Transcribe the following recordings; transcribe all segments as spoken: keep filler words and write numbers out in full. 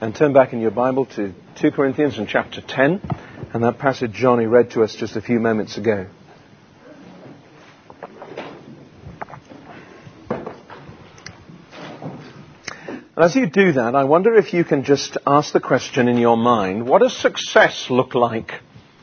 And turn back in your Bible to Second Corinthians in chapter ten, and that passage Johnny read to us just a few moments ago. And as you do that, I wonder if you can just ask the question in your mind, what does success look like?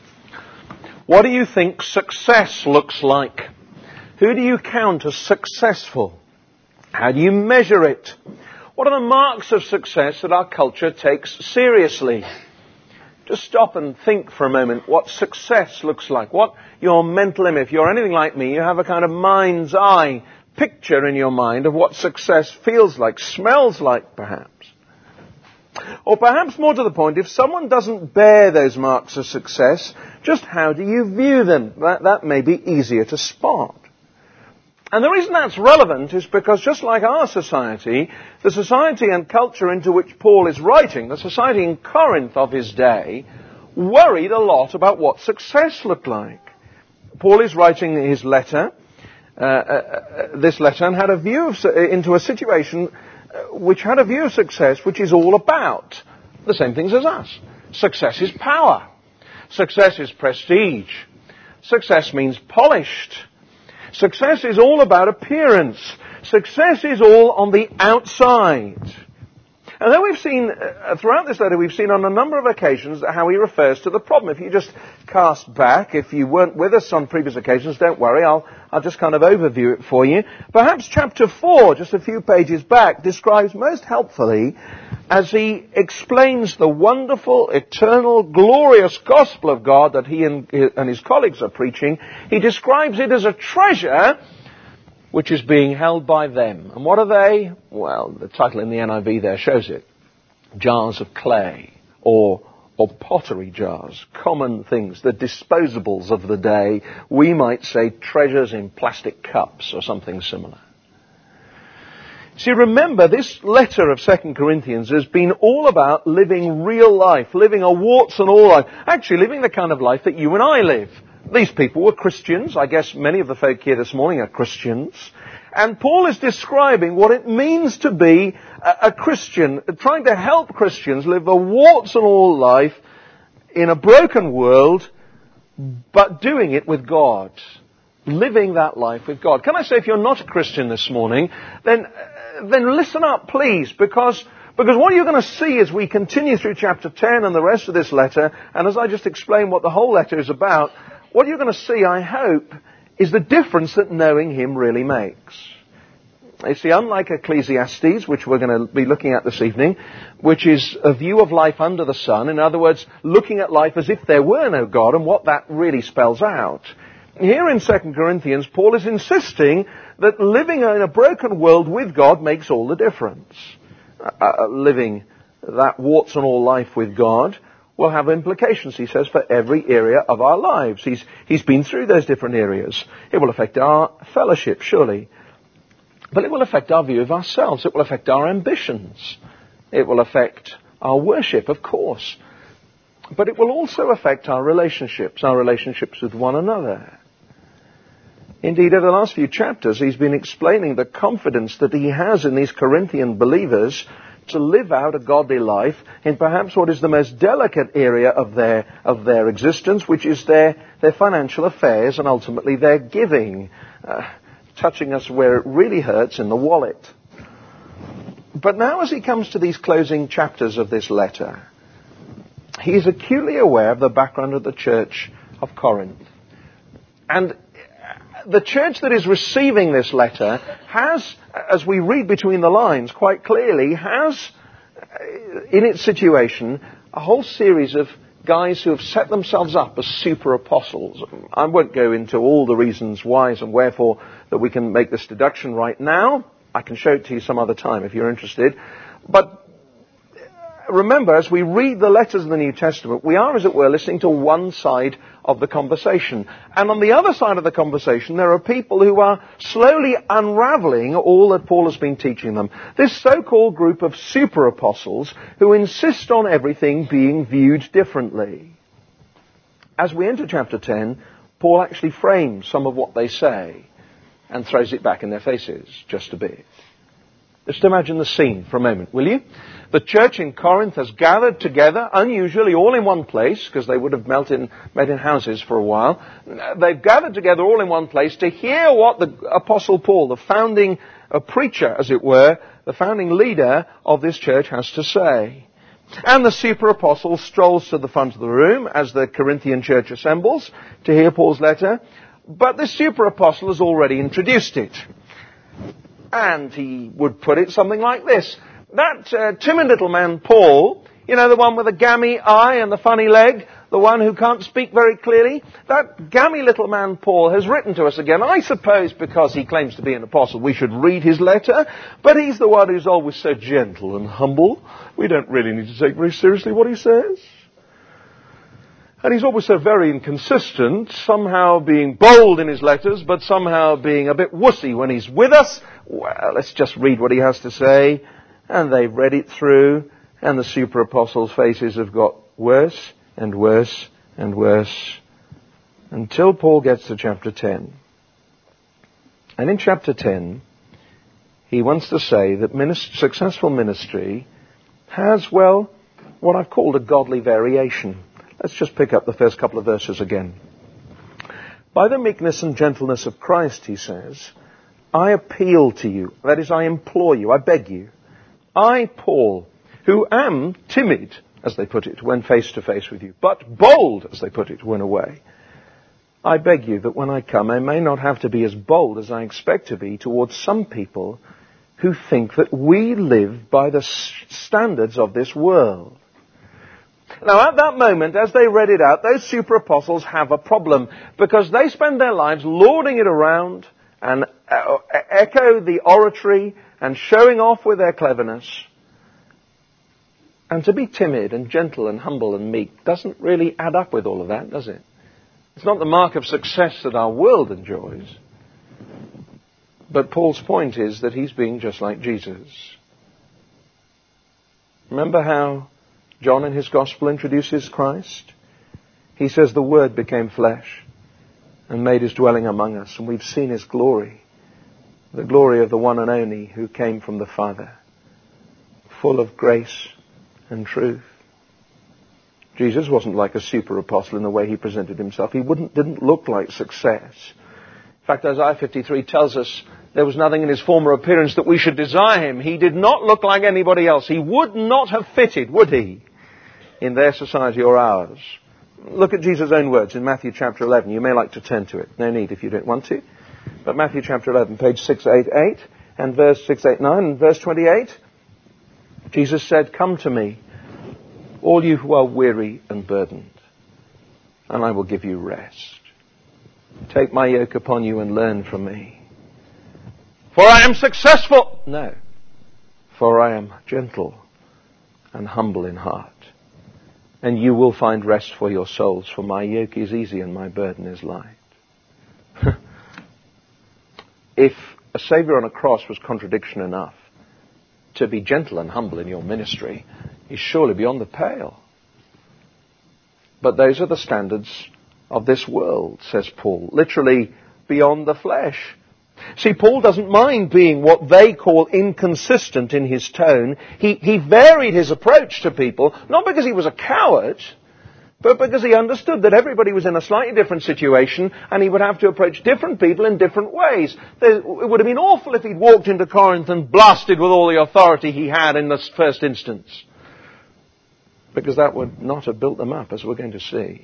What do you think success looks like? Who do you count as successful? How do you measure it? What are the marks of success that our culture takes seriously? Just stop and think for a moment what success looks like. What your mental image. If you're anything like me, you have a kind of mind's eye picture in your mind of what success feels like, smells like perhaps. Or perhaps more to the point, if someone doesn't bear those marks of success, just how do you view them? That, that may be easier to spot. And the reason that's relevant is because just like our society, the society and culture into which Paul is writing, the society in Corinth of his day, worried a lot about what success looked like. Paul is writing his letter, uh, uh, this letter, and had a view of, into a situation which had a view of success which is all about the same things as us. Success is power. Success is prestige. Success means polished. Success is all about appearance. Success is all on the outside. And then we've seen, uh, throughout this letter, we've seen on a number of occasions how he refers to the problem. If you just cast back, if you weren't with us on previous occasions, don't worry, I'll, I'll just kind of overview it for you. Perhaps chapter four, just a few pages back, describes most helpfully as he explains the wonderful, eternal, glorious gospel of God that he and, and his colleagues are preaching. He describes it as a treasure which is being held by them. And what are they? Well, the title in the N I V there shows it. Jars of clay, or or pottery jars, common things, the disposables of the day. We might say treasures in plastic cups or something similar. See, remember, this letter of Second Corinthians has been all about living real life, living a warts and all life. Actually, living the kind of life that you and I live. These people were Christians. I guess many of the folk here this morning are Christians. And Paul is describing what it means to be a, a Christian, trying to help Christians live a warts and all life in a broken world, but doing it with God. Living that life with God. Can I say, if you're not a Christian this morning, then, then listen up, please, because Because what you're going to see as we continue through chapter ten and the rest of this letter, and as I just explained what the whole letter is about, what you're going to see, I hope, is the difference that knowing Him really makes. You see, unlike Ecclesiastes, which we're going to be looking at this evening, which is a view of life under the sun, in other words, looking at life as if there were no God and what that really spells out. Here in Second Corinthians, Paul is insisting that living in a broken world with God makes all the difference. Uh, living that warts and all life with God will have implications, he says, for every area of our lives. He's, he's been through those different areas. It will affect our fellowship, surely. But it will affect our view of ourselves. It will affect our ambitions. It will affect our worship, of course. But it will also affect our relationships, our relationships with one another. Indeed, over the last few chapters, he's been explaining the confidence that he has in these Corinthian believers to live out a godly life in perhaps what is the most delicate area of their of their existence, which is their, their financial affairs and ultimately their giving, uh, touching us where it really hurts, in the wallet. But now as he comes to these closing chapters of this letter, he is acutely aware of the background of the church of Corinth. And the church that is receiving this letter has, as we read between the lines quite clearly, has in its situation a whole series of guys who have set themselves up as super apostles. I won't go into all the reasons why and wherefore that we can make this deduction right now. I can show it to you some other time if you're interested. But remember, as we read the letters of the New Testament, we are, as it were, listening to one side of the conversation. And on the other side of the conversation, there are people who are slowly unraveling all that Paul has been teaching them. This so-called group of super apostles who insist on everything being viewed differently. As we enter chapter ten, Paul actually frames some of what they say and throws it back in their faces just a bit. Just imagine the scene for a moment, will you? The church in Corinth has gathered together, unusually all in one place, because they would have met in, met in houses for a while. They've gathered together all in one place to hear what the Apostle Paul, the founding uh, preacher, as it were, the founding leader of this church, has to say. And the super apostle strolls to the front of the room as the Corinthian church assembles to hear Paul's letter. But the super apostle has already introduced it. And he would put it something like this. That uh, timid little man, Paul, you know, the one with the gammy eye and the funny leg, the one who can't speak very clearly, that gammy little man, Paul, has written to us again. I suppose because he claims to be an apostle, we should read his letter, but he's the one who's always so gentle and humble. We don't really need to take very seriously what he says. And he's always so very inconsistent, somehow being bold in his letters, but somehow being a bit wussy when he's with us. Well, let's just read what he has to say. And they've read it through, and the super apostles' faces have got worse and worse and worse, until Paul gets to chapter ten. And in chapter ten, he wants to say that minist- successful ministry has, well, what I've called a godly variation. Let's just pick up the first couple of verses again. By the meekness and gentleness of Christ, he says, I appeal to you, that is, I implore you, I beg you, I, Paul, who am timid, as they put it, when face to face with you, but bold, as they put it, when away. I beg you that when I come, I may not have to be as bold as I expect to be towards some people who think that we live by the standards of this world. Now, at that moment, as they read it out, those super apostles have a problem, because they spend their lives lording it around and uh, echo the oratory and showing off with their cleverness. And to be timid and gentle and humble and meek doesn't really add up with all of that, does it? It's not the mark of success that our world enjoys. But Paul's point is that he's being just like Jesus. Remember how John in his gospel introduces Christ? He says the Word became flesh and made his dwelling among us, and we've seen his glory. The glory of the one and only who came from the Father, full of grace and truth. Jesus wasn't like a super apostle in the way he presented himself. He wouldn't, didn't look like success. In fact, Isaiah fifty-three tells us there was nothing in his former appearance that we should desire him. He did not look like anybody else. He would not have fitted, would he, in their society or ours. Look at Jesus' own words in Matthew chapter eleven. You may like to turn to it. No need if you don't want to. But Matthew chapter eleven, page six eighty-eight, and verse six eighty-nine, and verse twenty-eight, Jesus said, come to me, all you who are weary and burdened, and I will give you rest. Take my yoke upon you and learn from me. For I am successful. No. For I am gentle and humble in heart. And you will find rest for your souls, for my yoke is easy and my burden is light. If a Saviour on a cross was contradiction enough, to be gentle and humble in your ministry is surely beyond the pale. But those are the standards of this world, says Paul. Literally, beyond the flesh. See, Paul doesn't mind being what they call inconsistent in his tone. He, he varied his approach to people, not because he was a coward, but because he understood that everybody was in a slightly different situation and he would have to approach different people in different ways. There, it would have been awful if he'd walked into Corinth and blasted with all the authority he had in the first instance. Because that would not have built them up, as we're going to see.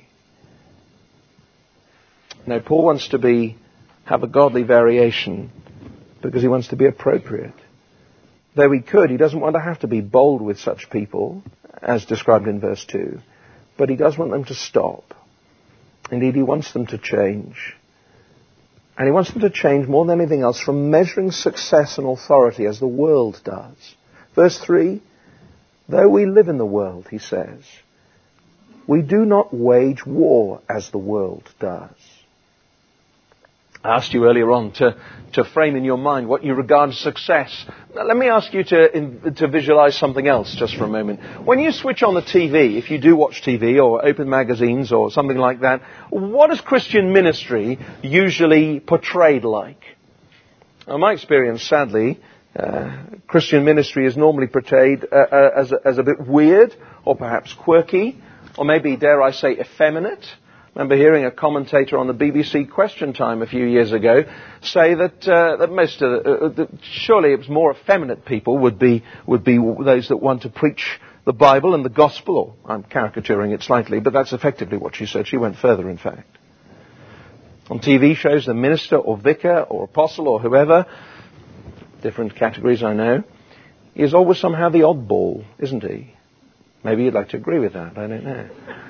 No, Paul wants to be, have a godly variation because he wants to be appropriate. Though he could, he doesn't want to have to be bold with such people, as described in verse two. But he does want them to stop. Indeed, he wants them to change. And he wants them to change more than anything else from measuring success and authority as the world does. Verse three, though we live in the world, he says, we do not wage war as the world does. I asked you earlier on to, to frame in your mind what you regard as success. Now, let me ask you to, in, to visualize something else just for a moment. When you switch on the T V, if you do watch T V or open magazines or something like that, what is Christian ministry usually portrayed like? Now, my experience, sadly, Uh, Christian ministry is normally portrayed uh, uh, as, a, as a bit weird, or perhaps quirky, or maybe, dare I say, effeminate. I remember hearing a commentator on the B B C Question Time a few years ago say that uh, that most of the, uh, that surely it was more effeminate people would be would be those that want to preach the Bible and the gospel. Or I'm caricaturing it slightly, but that's effectively what she said. She went further, in fact. On T V shows, the minister or vicar or apostle or whoever, different categories I know, he is always somehow the oddball, isn't he? Maybe you'd like to agree with that. I don't know.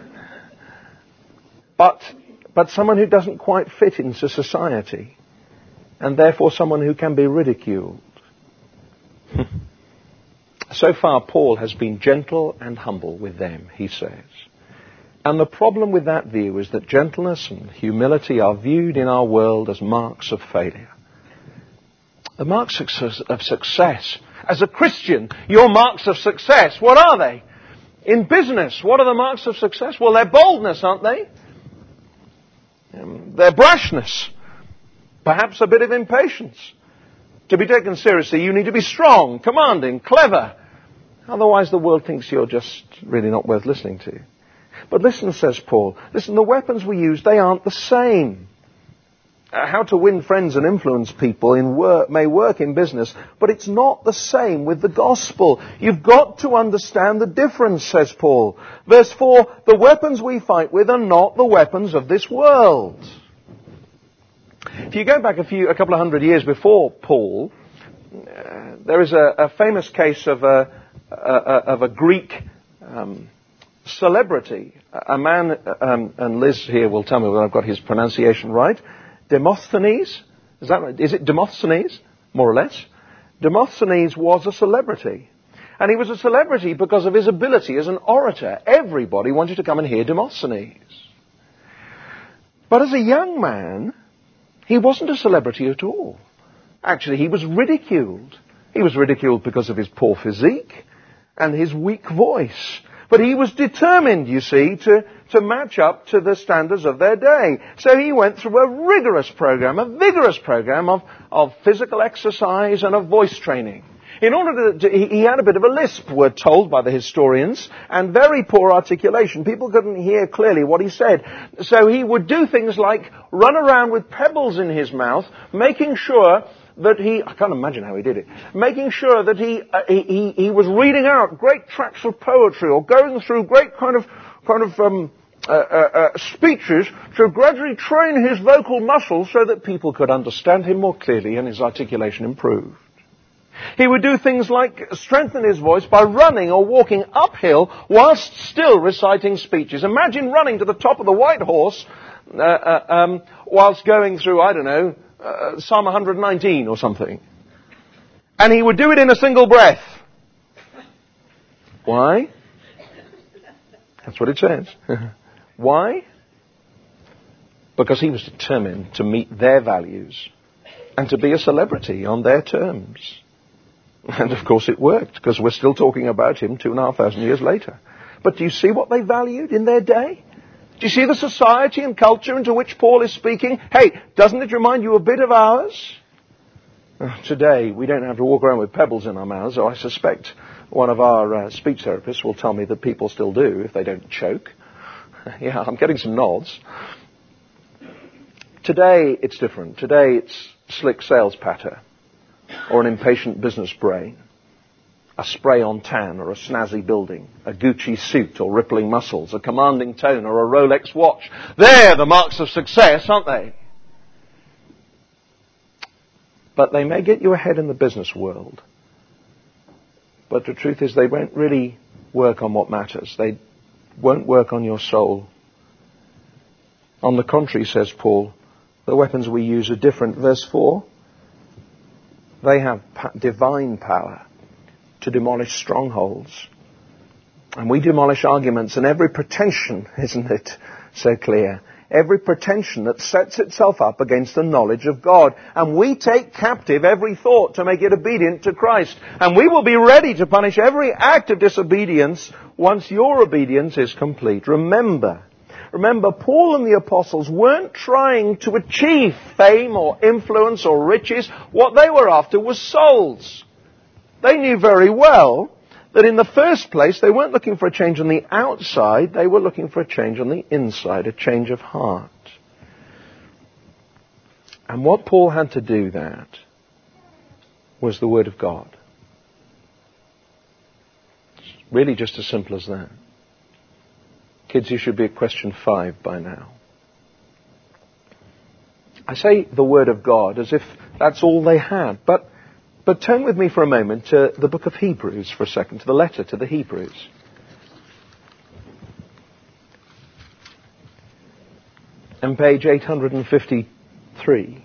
But, but someone who doesn't quite fit into society, and therefore someone who can be ridiculed. So far, Paul has been gentle and humble with them, he says. And the problem with that view is that gentleness and humility are viewed in our world as marks of failure. The marks of success. As a Christian, your marks of success, what are they? In business, what are the marks of success? Well, they're boldness, aren't they? Um, their brashness, perhaps a bit of impatience. To be taken seriously, you need to be strong, commanding, clever. Otherwise, the world thinks you're just really not worth listening to. But listen, says Paul, listen, the weapons we use, they aren't the same. Uh, how to win friends and influence people in work may work in business, but it's not the same with the gospel. You've got to understand the difference, says Paul. Verse four, the weapons we fight with are not the weapons of this world. If you go back a few, a couple of hundred years before Paul, uh, there is a, a famous case of a, a, a of a Greek um, celebrity, a man, um, and Liz here will tell me whether I've got his pronunciation right. Demosthenes, is that right? Is it Demosthenes, more or less? Demosthenes was a celebrity. And he was a celebrity because of his ability as an orator. Everybody wanted to come and hear Demosthenes. But as a young man, he wasn't a celebrity at all. Actually, he was ridiculed. He was ridiculed because of his poor physique and his weak voice. But he was determined, you see, to, to match up to the standards of their day. So he went through a rigorous program, a vigorous program of, of physical exercise and of voice training. In order to, to he, he had a bit of a lisp, we're told by the historians, and very poor articulation. People couldn't hear clearly what he said. So he would do things like run around with pebbles in his mouth, making sure that he, I can't imagine how he did it, making sure that he, uh, he, he, he was reading out great tracts of poetry or going through great kind of, kind of, um, uh, uh, uh, speeches to gradually train his vocal muscles so that people could understand him more clearly and his articulation improved. He would do things like strengthen his voice by running or walking uphill whilst still reciting speeches. Imagine running to the top of the white horse uh, uh, um, whilst going through, I don't know, Uh, Psalm one nineteen or something. And he would do it in a single breath. Why? That's what it says. Why? Because he was determined to meet their values and to be a celebrity on their terms. And of course it worked, because we're still talking about him two and a half thousand years later. But do you see what they valued in their day? Do you see the society and culture into which Paul is speaking? Hey, doesn't it remind you a bit of ours? Today, we don't have to walk around with pebbles in our mouths, or I suspect one of our uh, speech therapists will tell me that people still do if they don't choke. Yeah, I'm getting some nods. Today, it's different. Today, it's slick sales patter, or an impatient business brain. A spray-on tan or a snazzy building, a Gucci suit or rippling muscles, a commanding tone or a Rolex watch. They're the marks of success, aren't they? But they may get you ahead in the business world. But the truth is they won't really work on what matters. They won't work on your soul. On the contrary, says Paul, the weapons we use are different. Verse four, they have divine power to demolish strongholds. And we demolish arguments and every pretension, isn't it so clear? Every pretension that sets itself up against the knowledge of God. And we take captive every thought to make it obedient to Christ. And we will be ready to punish every act of disobedience once your obedience is complete. Remember, remember, Paul and the apostles weren't trying to achieve fame or influence or riches. What they were after was souls. They knew very well that in the first place they weren't looking for a change on the outside, they were looking for a change on the inside, a change of heart. And what Paul had to do that was the Word of God. It's really just as simple as that. Kids, you should be at question five by now. I say the Word of God as if that's all they had, but But turn with me for a moment to the book of Hebrews for a second, to the letter to the Hebrews. And page eight hundred fifty-three.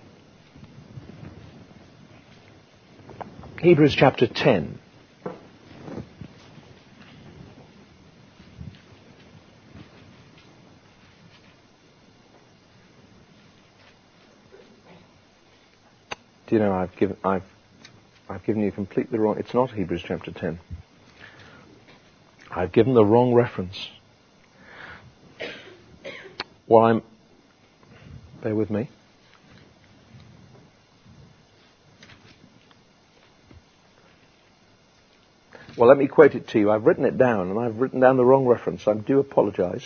Hebrews chapter ten. Do you know, I've given, I've I've given you completely wrong. It's not Hebrews chapter ten. I've given the wrong reference. Well, I'm... Bear with me. Well, let me quote it to you. I've written it down, and I've written down the wrong reference. I do apologize.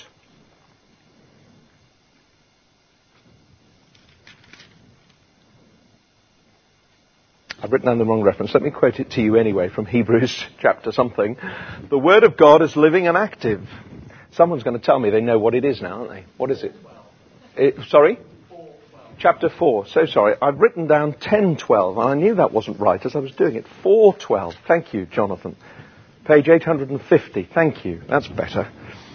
I've written down the wrong reference. Let me quote it to you anyway from Hebrews chapter something. The Word of God is living and active. Someone's going to tell me they know what it is now, aren't they? What is it? it sorry? Chapter four. So sorry. I've written down ten twelve, and I knew that wasn't right as I was doing it. four twelve. Thank you, Jonathan. Page eight hundred fifty. Thank you. That's better.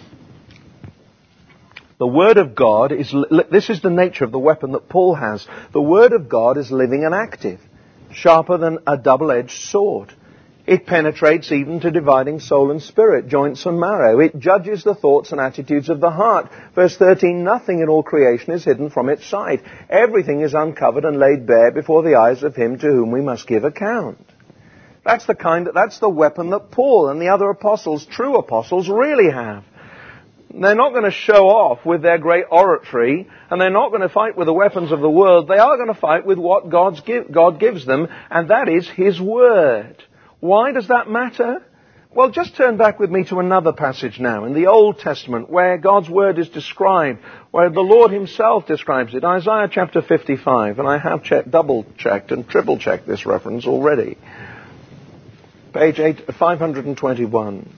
The Word of God is... Li- this is the nature of the weapon that Paul has. The Word of God is living and active, sharper than a double-edged sword. It penetrates even to dividing soul and spirit, joints and marrow. It judges the thoughts and attitudes of the heart. Verse thirteen, nothing in all creation is hidden from its sight. Everything is uncovered and laid bare before the eyes of him to whom we must give account. That's the kind, that's the weapon that Paul and the other apostles, true apostles, really have. They're not going to show off with their great oratory, and they're not going to fight with the weapons of the world. They are going to fight with what God's give, God gives them, and that is His Word. Why does that matter? Well, just turn back with me to another passage now in the Old Testament where God's Word is described, where the Lord Himself describes it. Isaiah chapter fifty-five, and I have checked, double-checked and triple-checked this reference already. Page eight, five hundred twenty-one.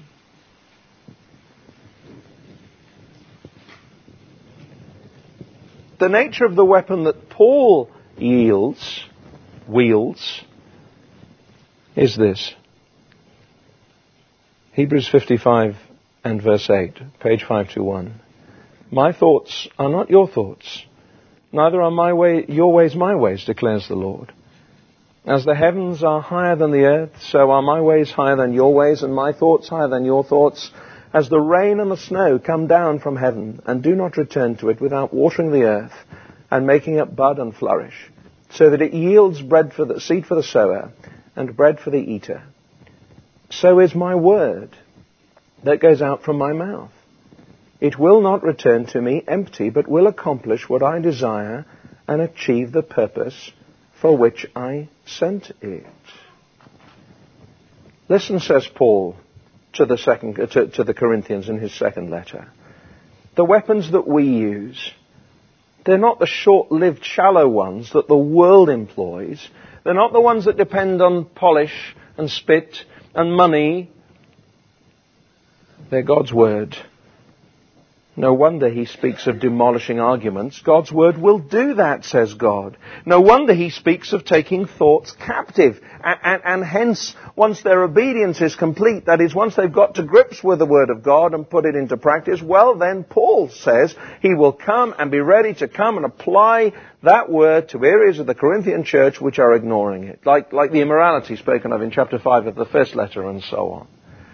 The nature of the weapon that Paul yields, wields, is this. Hebrews fifty-five and verse eight, page five twenty-one. My thoughts are not your thoughts, neither are my way, your ways my ways, declares the Lord. As the heavens are higher than the earth, so are my ways higher than your ways, and my thoughts higher than your thoughts. As the rain and the snow come down from heaven and do not return to it without watering the earth and making it bud and flourish, so that it yields bread for the seed for the sower and bread for the eater, so is my word that goes out from my mouth. It will not return to me empty, but will accomplish what I desire and achieve the purpose for which I sent it. Listen, says Paul, to the second, to, to the Corinthians in his second letter. The weapons that we use, they're not the short-lived, shallow ones that the world employs. They're not the ones that depend on polish and spit and money. They're God's Word. No wonder he speaks of demolishing arguments. God's Word will do that, says God. No wonder he speaks of taking thoughts captive. And, and, and hence, once their obedience is complete, that is, once they've got to grips with the Word of God and put it into practice, well then, Paul says, he will come and be ready to come and apply that Word to areas of the Corinthian church which are ignoring it. Like, like the immorality spoken of in chapter five of the first letter and so on.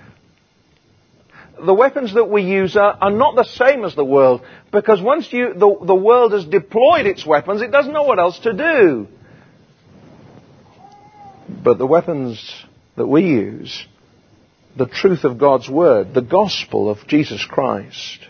The weapons that we use are, are not the same as the world, because once you, the, the world has deployed its weapons, it doesn't know what else to do. But the weapons that we use, the truth of God's Word, the gospel of Jesus Christ,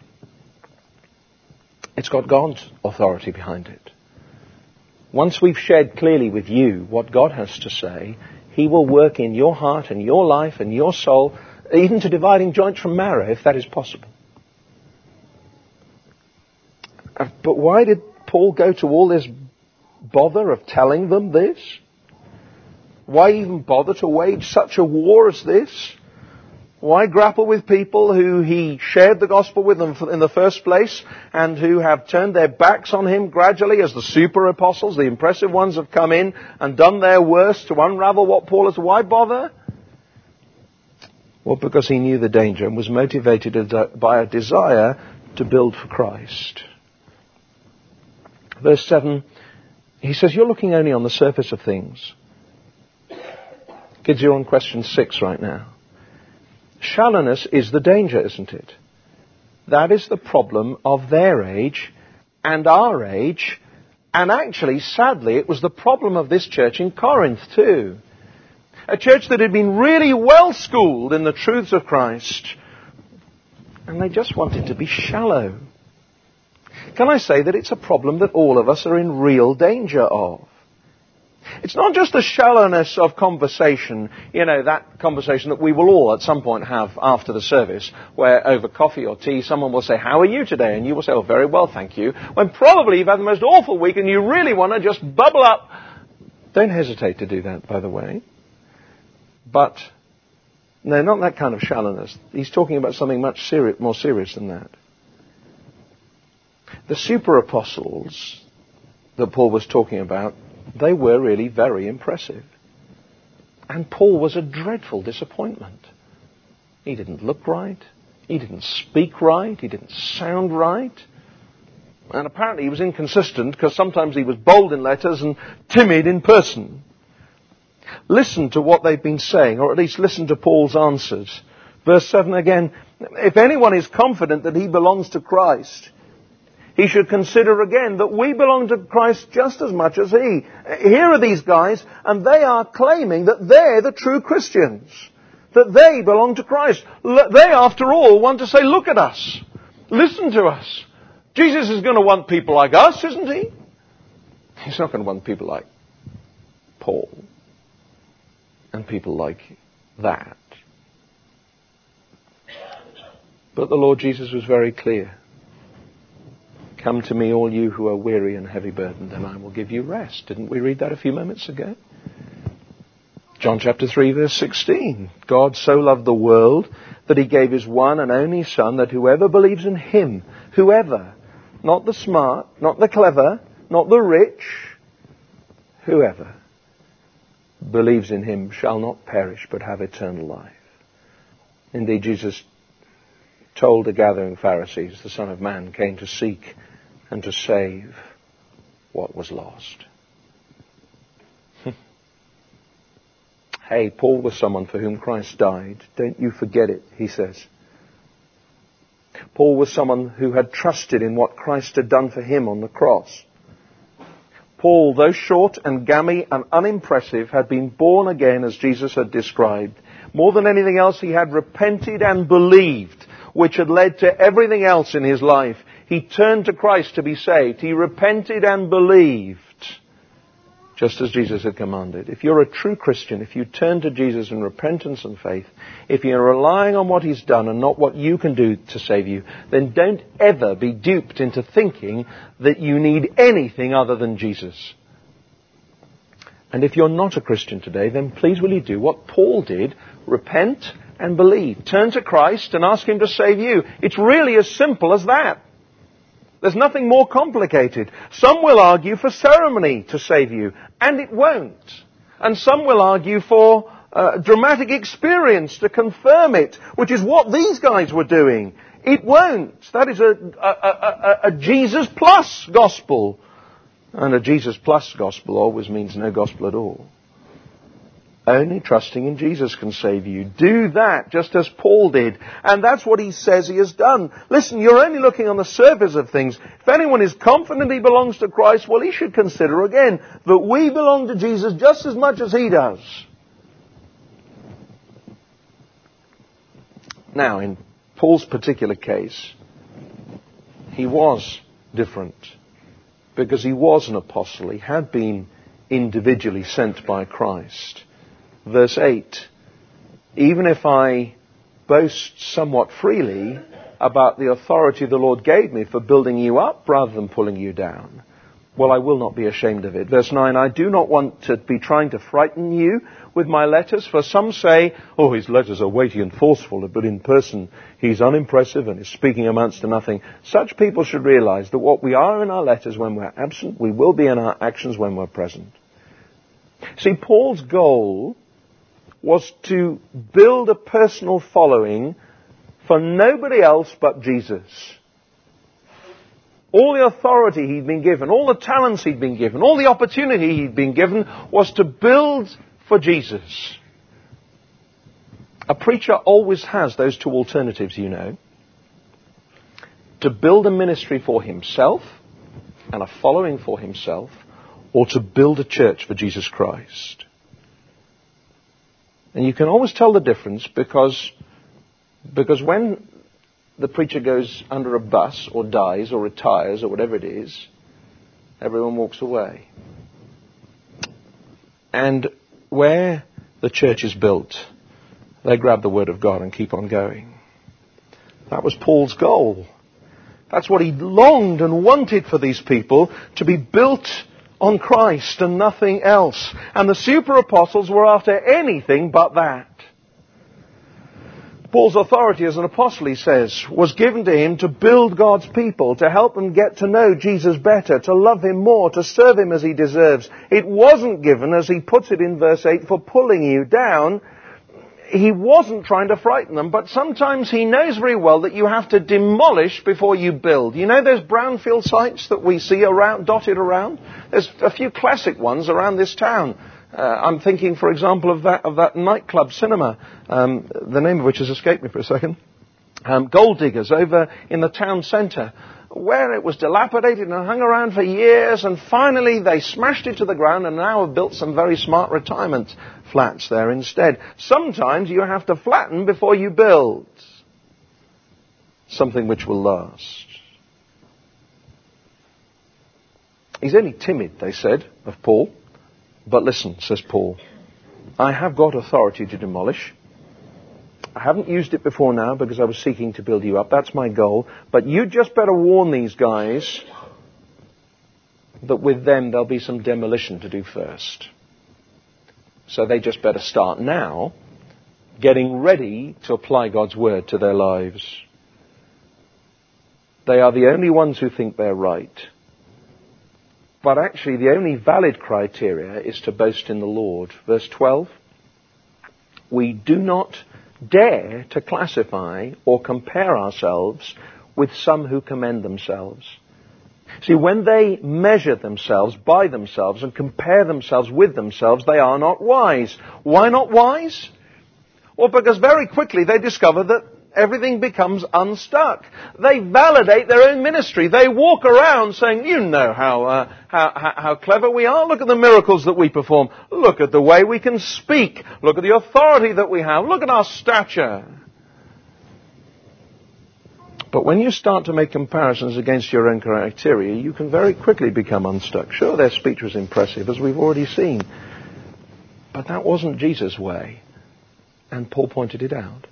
it's got God's authority behind it. Once we've shared clearly with you what God has to say, He will work in your heart and your life and your soul, even to dividing joints from marrow, if that is possible. But why did Paul go to all this bother of telling them this? Why even bother to wage such a war as this? Why grapple with people who he shared the gospel with them in the first place and who have turned their backs on him gradually as the super apostles, the impressive ones, have come in and done their worst to unravel what Paul is? Why bother? Well, because he knew the danger and was motivated by a desire to build for Christ. Verse seven, he says, you're looking only on the surface of things. Kids, you're on question six right now. Shallowness is the danger, isn't it? That is the problem of their age and our age. And actually, sadly, it was the problem of this church in Corinth too. A church that had been really well schooled in the truths of Christ. And they just wanted to be shallow. Can I say that it's a problem that all of us are in real danger of? It's not just the shallowness of conversation, you know, that conversation that we will all at some point have after the service, where over coffee or tea someone will say, how are you today? And you will say, oh, very well, thank you. When probably you've had the most awful week and you really want to just bubble up. Don't hesitate to do that, by the way. But, no, not that kind of shallowness. He's talking about something much seri- more serious than that. The super apostles that Paul was talking about, they were really very impressive. And Paul was a dreadful disappointment. He didn't look right. He didn't speak right. He didn't sound right. And apparently he was inconsistent because sometimes he was bold in letters and timid in person. Listen to what they've been saying, or at least listen to Paul's answers. Verse seven again, if anyone is confident that he belongs to Christ, he should consider again that we belong to Christ just as much as he. Here are these guys, and they are claiming that they're the true Christians. That they belong to Christ. They, after all, want to say, look at us. Listen to us. Jesus is going to want people like us, isn't he? He's not going to want people like Paul. And people like that. But the Lord Jesus was very clear. Come to me, all you who are weary and heavy burdened, and I will give you rest. Didn't we read that a few moments ago? John chapter three, verse sixteen. God so loved the world that he gave his one and only Son, that whoever believes in him, whoever, not the smart, not the clever, not the rich, whoever believes in him shall not perish but have eternal life. Indeed, Jesus told the gathering Pharisees, the Son of Man came to seek and to save what was lost. Hey, Paul was someone for whom Christ died. Don't you forget it, he says. Paul was someone who had trusted in what Christ had done for him on the cross. Paul, though short and gammy and unimpressive, had been born again as Jesus had described. More than anything else, he had repented and believed, which had led to everything else in his life. He turned to Christ to be saved. He repented and believed, just as Jesus had commanded. If you're a true Christian, if you turn to Jesus in repentance and faith, if you're relying on what he's done and not what you can do to save you, then don't ever be duped into thinking that you need anything other than Jesus. And if you're not a Christian today, then please will you do what Paul did, repent and believe. Turn to Christ and ask him to save you. It's really as simple as that. There's nothing more complicated. Some will argue for ceremony to save you, and it won't. And some will argue for uh, dramatic experience to confirm it, which is what these guys were doing. It won't. That is a, a, a, a Jesus plus gospel. And a Jesus plus gospel always means no gospel at all. Only trusting in Jesus can save you. Do that just as Paul did. And that's what he says he has done. Listen, you're only looking on the surface of things. If anyone is confident he belongs to Christ, well, he should consider again that we belong to Jesus just as much as he does. Now, in Paul's particular case, he was different because he was an apostle. He had been individually sent by Christ. verse eight, even if I boast somewhat freely about the authority the Lord gave me for building you up rather than pulling you down, well, I will not be ashamed of it. Verse nine, I do not want to be trying to frighten you with my letters, for some say, oh, his letters are weighty and forceful, but in person he's unimpressive and his speaking amounts to nothing. Such people should realize that what we are in our letters when we're absent, we will be in our actions when we're present. See, Paul's goal was to build a personal following for nobody else but Jesus. All the authority he'd been given, all the talents he'd been given, all the opportunity he'd been given was to build for Jesus. A preacher always has those two alternatives, you know. To build a ministry for himself and a following for himself, or to build a church for Jesus Christ. And you can always tell the difference because, because when the preacher goes under a bus or dies or retires or whatever it is, everyone walks away. And where the church is built, they grab the word of God and keep on going. That was Paul's goal. That's what he longed and wanted for these people, to be built on Christ and nothing else. And the super apostles were after anything but that. Paul's authority as an apostle, he says, was given to him to build God's people, to help them get to know Jesus better, to love him more, to serve him as he deserves. It wasn't given, as he puts it in verse eight, for pulling you down. He wasn't trying to frighten them, but sometimes he knows very well that you have to demolish before you build. You know those brownfield sites that we see around, dotted around? There's a few classic ones around this town. Uh, I'm thinking, for example, of that of that nightclub cinema, um, the name of which has escaped me for a second. Um, Gold Diggers over in the town centre, where it was dilapidated and hung around for years, and finally they smashed it to the ground and now have built some very smart retirement flats there instead. Sometimes you have to flatten before you build something which will last. He's only timid, they said, of Paul. But listen, says Paul, I have got authority to demolish. I haven't used it before now because I was seeking to build you up. That's my goal. But you just better warn these guys that with them there'll be some demolition to do first. So they just better start now getting ready to apply God's word to their lives. They are the only ones who think they're right. But actually, the only valid criteria is to boast in the Lord. Verse twelve, we do not dare to classify or compare ourselves with some who commend themselves. See, when they measure themselves by themselves and compare themselves with themselves, they are not wise. Why not wise? Well, because very quickly they discover that everything becomes unstuck. They validate their own ministry. They walk around saying, you know how, uh, how, how, how clever we are. Look at the miracles that we perform. Look at the way we can speak. Look at the authority that we have. Look at our stature. But when you start to make comparisons against your own criteria, you can very quickly become unstuck. Sure, their speech was impressive, as we've already seen. But that wasn't Jesus' way. And Paul pointed it out.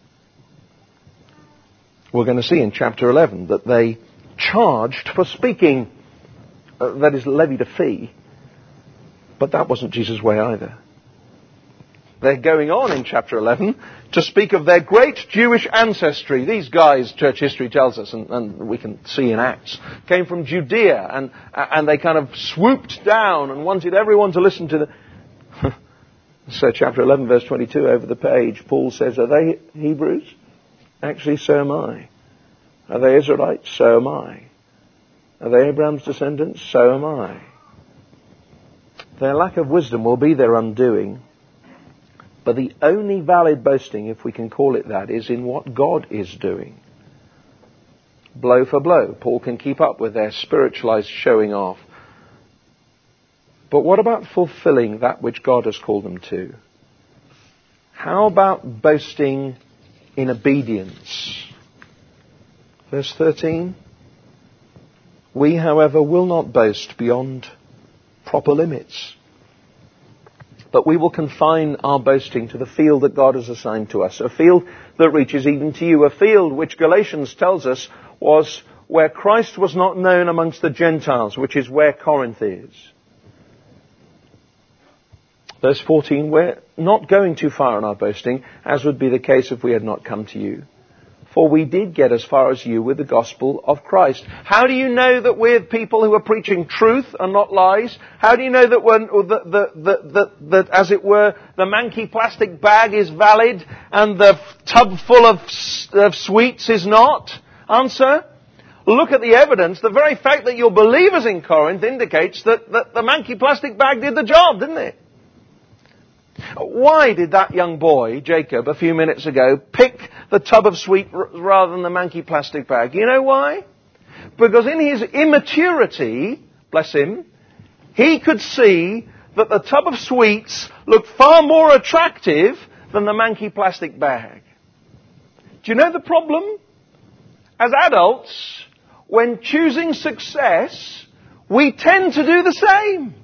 We're going to see in chapter eleven that they charged for speaking, uh, that is, levied a fee. But that wasn't Jesus' way either. They're going on in chapter eleven to speak of their great Jewish ancestry. These guys, church history tells us, and, and we can see in Acts, came from Judea, and, and they kind of swooped down and wanted everyone to listen to the... So chapter eleven, verse twenty-two, over the page, Paul says, are they Hebrews? Actually, so am I. Are they Israelites? So am I. Are they Abraham's descendants? So am I. Their lack of wisdom will be their undoing. But the only valid boasting, if we can call it that, is in what God is doing. Blow for blow. Paul can keep up with their spiritualized showing off. But what about fulfilling that which God has called them to? How about boasting in obedience? Verse thirteen. We, however, will not boast beyond proper limits. but we will confine our boasting to the field that God has assigned to us, a field that reaches even to you, a field which Galatians tells us was where Christ was not known amongst the Gentiles, which is where Corinth is. Verse fourteen, we're not going too far in our boasting, as would be the case if we had not come to you. For we did get as far as you with the gospel of Christ. How do you know that we're people who are preaching truth and not lies? How do you know that, we're, that, that, that, that, that as it were, the manky plastic bag is valid and the tub full of, of sweets is not? Answer. Look at the evidence. The very fact that you're believers in Corinth indicates that, that the manky plastic bag did the job, didn't it? Why did that young boy, Jacob, a few minutes ago, pick the tub of sweet r- rather than the manky plastic bag? You know why? Because in his immaturity, bless him, he could see that the tub of sweets looked far more attractive than the manky plastic bag. Do you know the problem? As adults, when choosing success, we tend to do the same.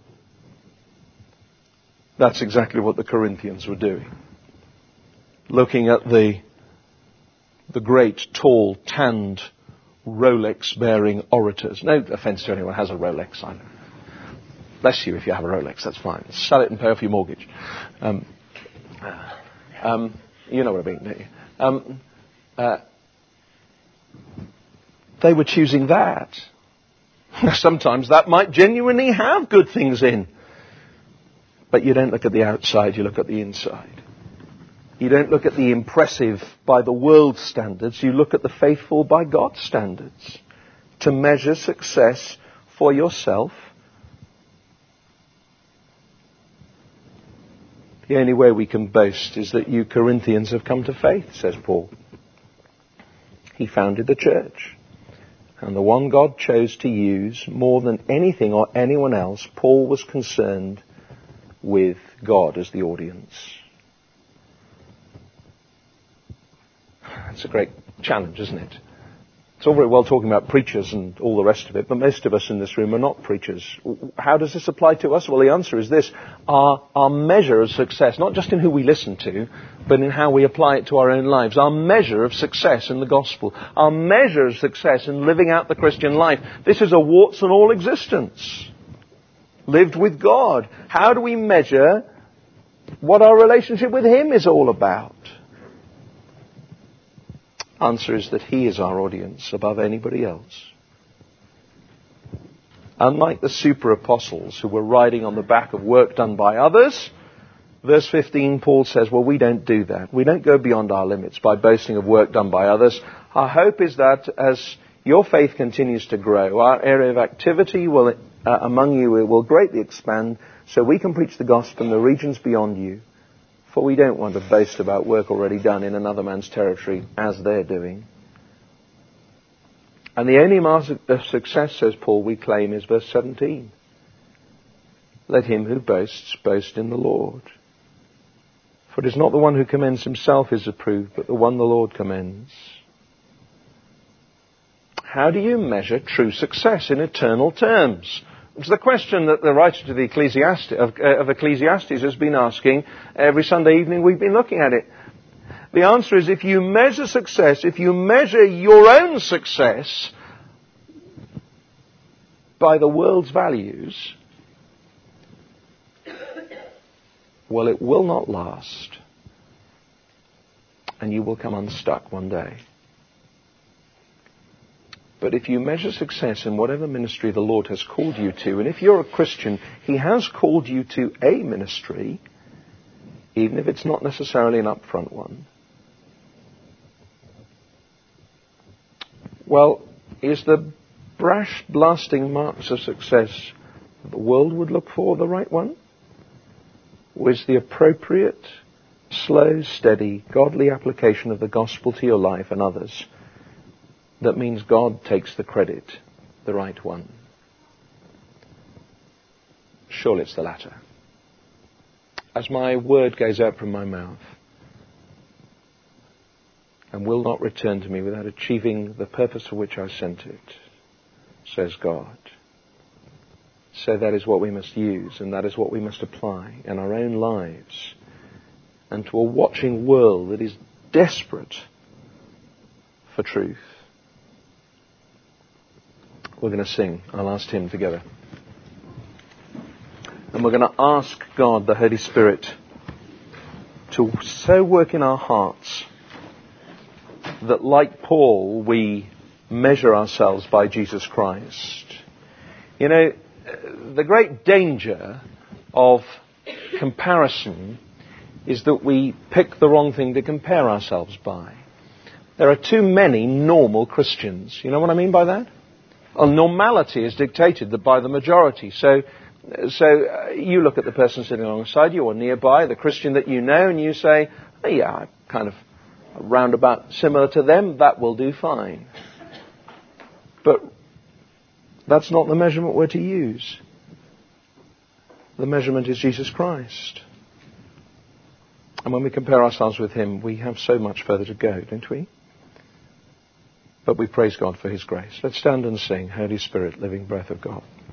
That's exactly what the Corinthians were doing. Looking at the, the great, tall, tanned, Rolex-bearing orators. No offence to anyone who has a Rolex. I know. Bless you if you have a Rolex, that's fine. Sell it and pay off your mortgage. Um, um, you know what I mean, don't you? Um, uh, they were choosing that. Sometimes that might genuinely have good things in. But you don't look at the outside, you look at the inside. You don't look at the impressive by the world's standards, you look at the faithful by God's standards. To measure success for yourself. The only way we can boast is that you Corinthians have come to faith, says Paul. He founded the church. And the one God chose to use more than anything or anyone else, Paul was concerned with God as the audience. It's a great challenge, isn't it? It's all very well talking about preachers and all the rest of it, but most of us in this room are not preachers. How does this apply to us? Well, the answer is this. Our, our measure of success, not just in who we listen to, but in how we apply it to our own lives. Our measure of success in the gospel. Our measure of success in living out the Christian life. This is a warts and all existence. Lived with God. How do we measure what our relationship with Him is all about? Answer is that He is our audience above anybody else. Unlike the super apostles who were riding on the back of work done by others, verse fifteen, Paul says, well, we don't do that. We don't go beyond our limits by boasting of work done by others. Our hope is that as your faith continues to grow, our area of activity will Uh, among you it will greatly expand, so we can preach the gospel in the regions beyond you. For we don't want to boast about work already done in another man's territory, as they're doing. And the only mark of success, says Paul, we claim is verse seventeen. Let him who boasts boast in the Lord. For it is not the one who commends himself is approved, but the one the Lord commends. How do you measure true success in eternal terms? It's the question that the writer to the Ecclesiastes, of, uh, of Ecclesiastes has been asking every Sunday evening we've been looking at it. The answer is if you measure success, if you measure your own success by the world's values, well, it will not last. And you will come unstuck one day. But if you measure success in whatever ministry the Lord has called you to, and if you're a Christian, He has called you to a ministry, even if it's not necessarily an upfront one. Well, is the brash, blasting marks of success that the world would look for the right one? Or is the appropriate, slow, steady, godly application of the gospel to your life and others that means God takes the credit, the right one? Surely it's the latter. As my word goes out from my mouth and will not return to me without achieving the purpose for which I sent it, says God. So that is what we must use, and that is what we must apply in our own lives, and to a watching world that is desperate for truth. We're going to sing our last hymn together. And we're going to ask God, the Holy Spirit, to so work in our hearts that, like Paul, we measure ourselves by Jesus Christ. You know, the great danger of comparison is that we pick the wrong thing to compare ourselves by. There are too many normal Christians. You know what I mean by that? Well, normality is dictated by the majority. So, so uh, you look at the person sitting alongside you or nearby, the Christian that you know, and you say, oh, yeah, I'm kind of roundabout similar to them. That will do fine. But that's not the measurement we're to use. The measurement is Jesus Christ. And when we compare ourselves with him, we have so much further to go, don't we? But we praise God for his grace. Let's stand and sing, Holy Spirit, living breath of God.